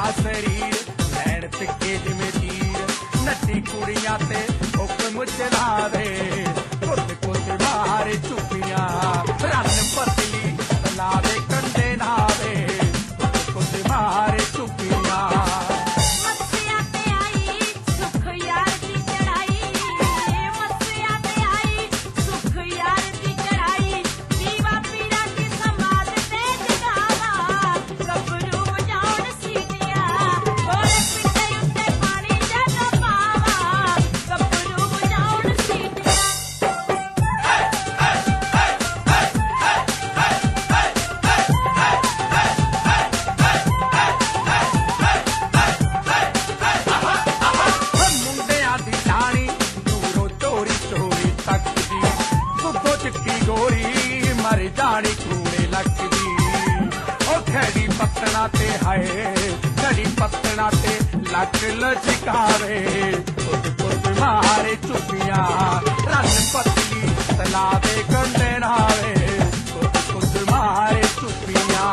शरीर नैन तिक्के जिवें तीर नट्टी कुड़ियां ते हुक्म चलावे कुत कुत मारे चुपियां रन पतली तलावे कंडे नावे कुत कुत मारे चुपियां जानी कूड़े लगदी ओ खड़ी पत्तना ते हाय खड़ी पत्तना ते लक लचकावे कुत कुत मारे चुपियां रन पतली तलावे कंडे नावे कुत कुत मारे चुपियां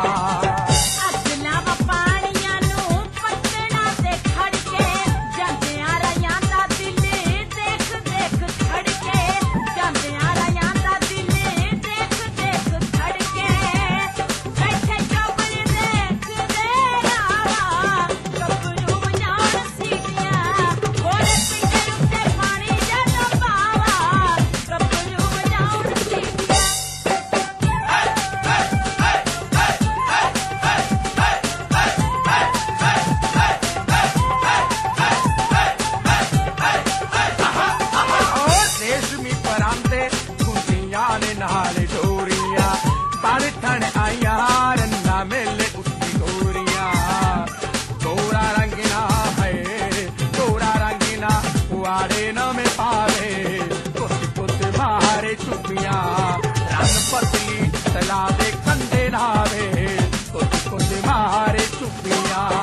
नाल डोरियां बरठन आइया रन्ना मेले उठी गोरियां गोरा रंगीना है गोरा रंगीना कुआरे न में पावे कुत कुत मारे चुपियां रन पतली तलावे कंडे नावे कुत कुत मारे चुपियां